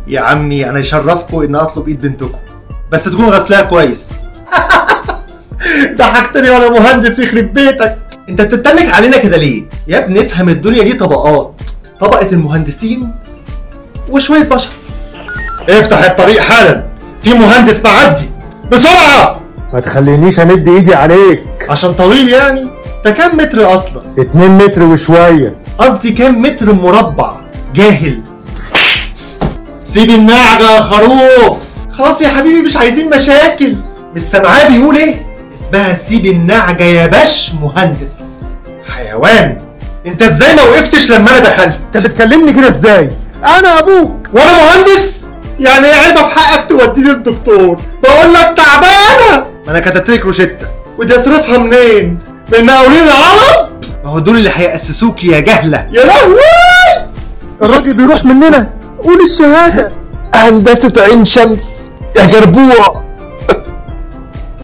يا عمي انا يشرفكم ان اطلب ايد بنتكم، بس تكون غسلاها كويس. ضحكتني وانا مهندس يخرب بيتك. انت بتتنك علينا كده ليه؟ يا ابني افهم الدنيا دي طبقات، طبقة المهندسين وشوية بشر. افتح الطريق حالا، في مهندس معدي بسرعة. ما تخلينيش امد ايدي عليك. عشان طويل يعني؟ ده كام متر اصلا؟ 2 متر وشوية. قصدي كام متر مربع؟ جاهل. سيب النعجة يا خروف. خلاص يا حبيبي مش عايزين مشاكل. مش سامعاه بيقول ايه؟ اسمها سيب النعجة يا باش مهندس. حيوان. انت ازاي ما وقفتش لما انا دخلت؟ انت بتكلمني كده ازاي؟ انا ابوك وانا مهندس؟ يعني ايه عيبة في حقك توديني للدكتور؟ بقول لك تعبانة. ما انا كتبت لك روشتة، ودي اصرفها منين؟ من مقاولين العرب؟ ما هو دول اللي هيأسسوكي يا جهلة. يا لهوي الراجل بيروح مننا. قول الشهادة. هندسة عين شمس يا جربوع.